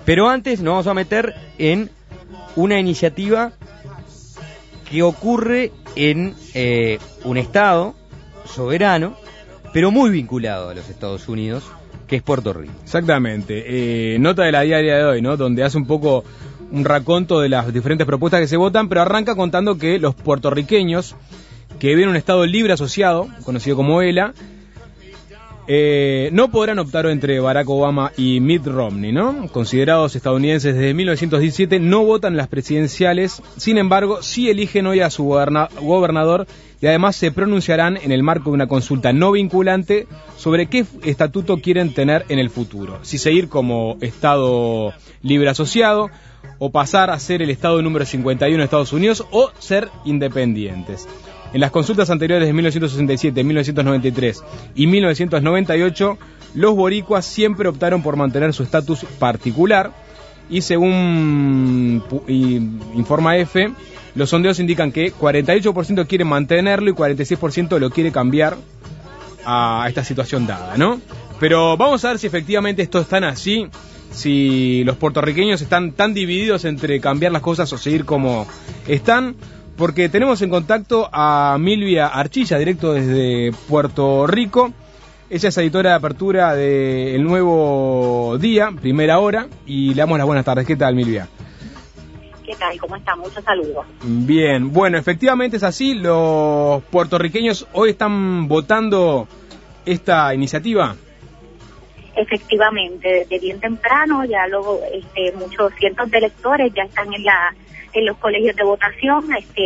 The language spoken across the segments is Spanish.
Pero antes nos vamos a meter en una iniciativa que ocurre en un estado soberano, pero muy vinculado a los Estados Unidos, que es Puerto Rico. Exactamente. Nota de la diaria de hoy, ¿no? Donde hace un poco un raconto de las diferentes propuestas que se votan, pero arranca contando que los puertorriqueños que viven en un estado libre asociado, conocido como ELA, no podrán optar entre Barack Obama y Mitt Romney, ¿no? Considerados estadounidenses desde 1917, no votan en las presidenciales, sin embargo, sí eligen hoy a su gobernador y además se pronunciarán en el marco de una consulta no vinculante sobre qué estatuto quieren tener en el futuro. Si seguir como estado libre asociado, o pasar a ser el estado número 51 de Estados Unidos, o ser independientes. En las consultas anteriores de 1967, 1993 y 1998, los boricuas siempre optaron por mantener su estatus particular y según informa EFE, los sondeos indican que 48% quiere mantenerlo y 46% lo quiere cambiar a esta situación dada, ¿no? Pero vamos a ver si efectivamente esto es tan así, si los puertorriqueños están tan divididos entre cambiar las cosas o seguir como están. Porque tenemos en contacto a Milvia Archilla, directo desde Puerto Rico. Ella es editora de apertura de El Nuevo Día, Primera Hora, y le damos las buenas tardes. ¿Qué tal, Milvia? ¿Qué tal? ¿Cómo está? Muchos saludos. Bien, bueno, efectivamente es así. Los puertorriqueños hoy están votando esta iniciativa. Efectivamente, desde bien temprano, ya luego muchos cientos de electores ya están en los colegios de votación,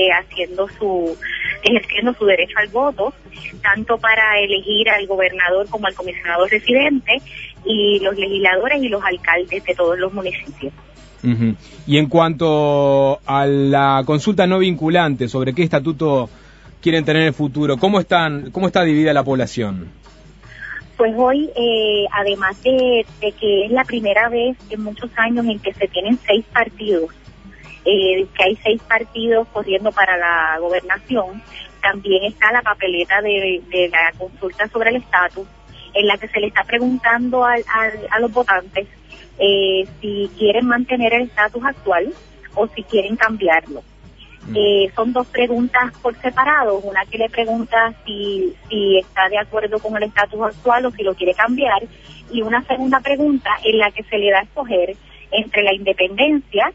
ejerciendo su derecho al voto, tanto para elegir al gobernador como al comisionado residente y los legisladores y los alcaldes de todos los municipios. Uh-huh. Y en cuanto a la consulta no vinculante sobre qué estatuto quieren tener en el futuro, ¿cómo está dividida la población? Pues hoy, además de que es la primera vez en muchos años en que se tienen 6 partidos, que hay 6 partidos corriendo para la gobernación, también está la papeleta de la consulta sobre el estatus, en la que se le está preguntando a los votantes si quieren mantener el estatus actual o si quieren cambiarlo. Son 2 preguntas por separado, una que le pregunta si está de acuerdo con el estatus actual o si lo quiere cambiar, y una segunda pregunta en la que se le da a escoger entre la independencia,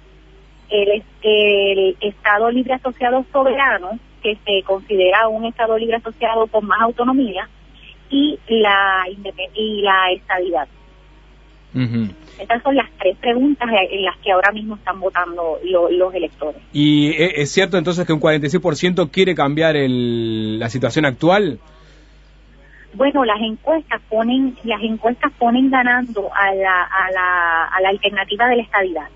el Estado Libre Asociado Soberano, que se considera un Estado Libre Asociado con más autonomía, y la estadidad. Uh-huh. Estas son las 3 preguntas en las que ahora mismo están votando los electores. ¿Y es cierto entonces que un 46% quiere cambiar la situación actual? Bueno, las encuestas ponen ganando a la alternativa de la estadidad.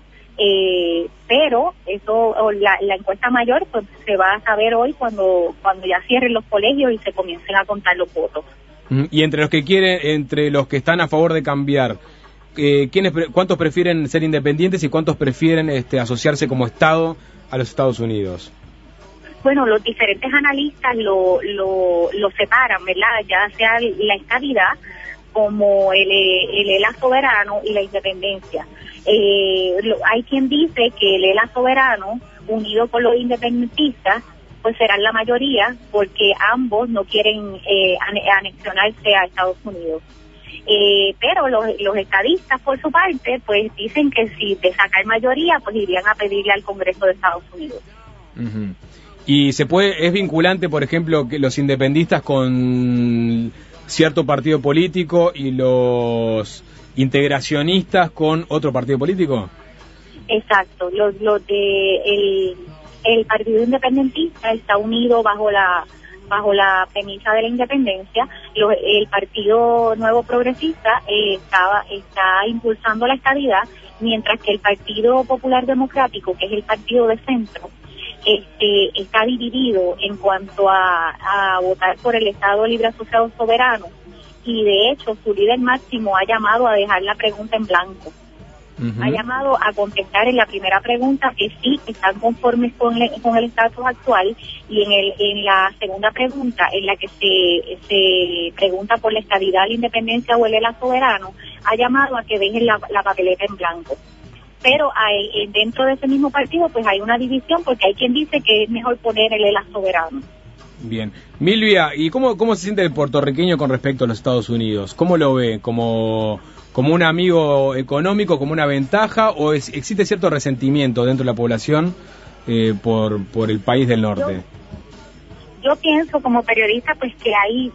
Pero la encuesta mayor pues se va a saber hoy cuando ya cierren los colegios y se comiencen a contar los votos. Y entre los que están a favor de cambiar, ¿cuántos prefieren ser independientes y cuántos prefieren asociarse como Estado a los Estados Unidos? Bueno, los diferentes analistas lo separan, ¿verdad? Ya sea la estadidad como el ELA soberano y la independencia. Hay quien dice que el ELA soberano, unido con los independentistas, pues serán la mayoría, porque ambos no quieren anexionarse a Estados Unidos. Pero los estadistas, por su parte, pues dicen que si de sacar mayoría, pues irían a pedirle al Congreso de Estados Unidos. Uh-huh. Y es vinculante, por ejemplo, que los independistas con cierto partido político y los integracionistas con otro partido político. Exacto, los de el partido independentista está unido bajo la premisa de la independencia. El Partido Nuevo Progresista está impulsando la estadidad, mientras que el Partido Popular Democrático, que es el partido de centro, está dividido en cuanto a votar por el Estado Libre Asociado Soberano, y de hecho su líder máximo ha llamado a dejar la pregunta en blanco. Ha llamado a contestar en la primera pregunta que sí, que están conformes con el estatus actual, y en la segunda pregunta, en la que se pregunta por la estabilidad, la independencia o el ELA soberano, ha llamado a que dejen la papeleta en blanco. Pero dentro de ese mismo partido pues hay una división, porque hay quien dice que es mejor poner el ELA soberano. Bien. Milvia, ¿y cómo se siente el puertorriqueño con respecto a los Estados Unidos? ¿Cómo lo ve? ¿Como un amigo económico, como una ventaja, o existe cierto resentimiento dentro de la población por el país del norte? Yo pienso como periodista pues que hay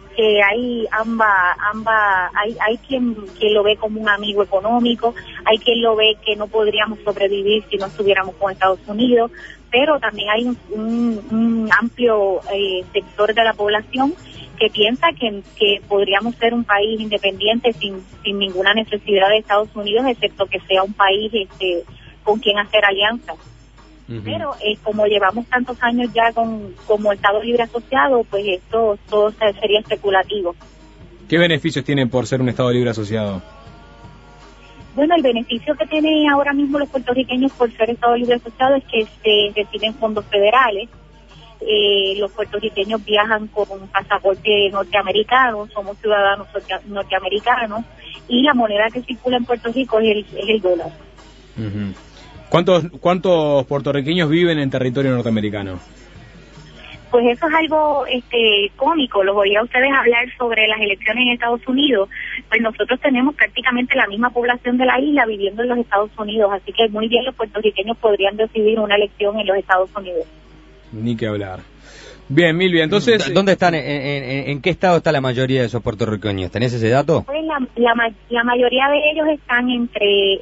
hay quien lo ve como un amigo económico, hay quien lo ve que no podríamos sobrevivir si no estuviéramos con Estados Unidos, pero también hay un amplio sector de la población que piensa que podríamos ser un país independiente sin ninguna necesidad de Estados Unidos, excepto que sea un país con quien hacer alianzas. Uh-huh. Pero como llevamos tantos años ya como Estado Libre Asociado, pues esto todo sería especulativo. ¿Qué beneficios tiene por ser un Estado Libre Asociado? Bueno, el beneficio que tienen ahora mismo los puertorriqueños por ser Estado Libre Asociado es que se reciben fondos federales. Los puertorriqueños viajan con un pasaporte norteamericano, somos ciudadanos norteamericanos, y la moneda que circula en Puerto Rico es el dólar. Uh-huh. ¿Cuántos puertorriqueños viven en territorio norteamericano? Pues eso es algo cómico. Los oía a ustedes hablar sobre las elecciones en Estados Unidos. Pues nosotros tenemos prácticamente la misma población de la isla viviendo en los Estados Unidos, así que muy bien los puertorriqueños podrían decidir una elección en los Estados Unidos. Ni que hablar. Bien, Milvia, entonces... ¿Dónde están? ¿En qué estado está la mayoría de esos puertorriqueños? ¿Tenés ese dato? Pues la mayoría de ellos están entre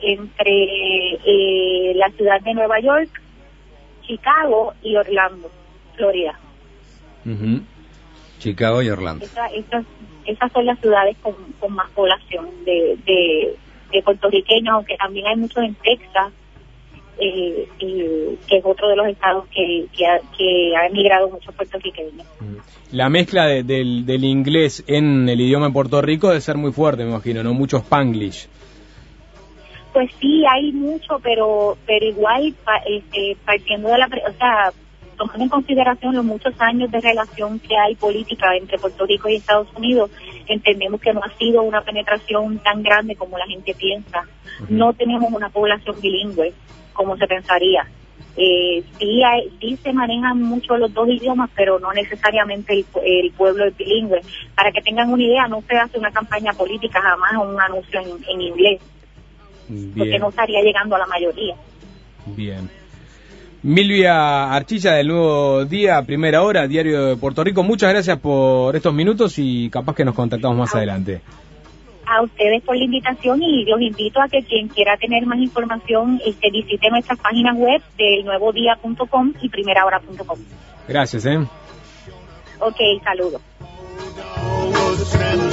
la ciudad de Nueva York, Chicago y Orlando, Florida. Uh-huh. Chicago y Orlando. Esas son las ciudades con más población de puertorriqueños, aunque también hay muchos en Texas, que es otro de los estados que ha emigrado muchos puertorriqueños. La mezcla del inglés en el idioma de Puerto Rico debe ser muy fuerte, me imagino, ¿no? Mucho Spanglish. Pues sí, hay mucho, pero igual partiendo de tomando en consideración los muchos años de relación que hay política entre Puerto Rico y Estados Unidos, entendemos que no ha sido una penetración tan grande como la gente piensa. Uh-huh. No tenemos una población bilingüe como se pensaría. Sí se manejan mucho los dos idiomas, pero no necesariamente el pueblo es bilingüe. Para que tengan una idea, no se hace una campaña política jamás o un anuncio en inglés. Bien. Porque no estaría llegando a la mayoría. Bien. Milvia Archilla del Nuevo Día, Primera Hora, Diario de Puerto Rico, muchas gracias por estos minutos y capaz que nos contactamos más adelante. A ustedes por la invitación, y los invito a que quien quiera tener más información visite nuestras páginas web del nuevodia.com y primerahora.com. Gracias. Ok, saludos.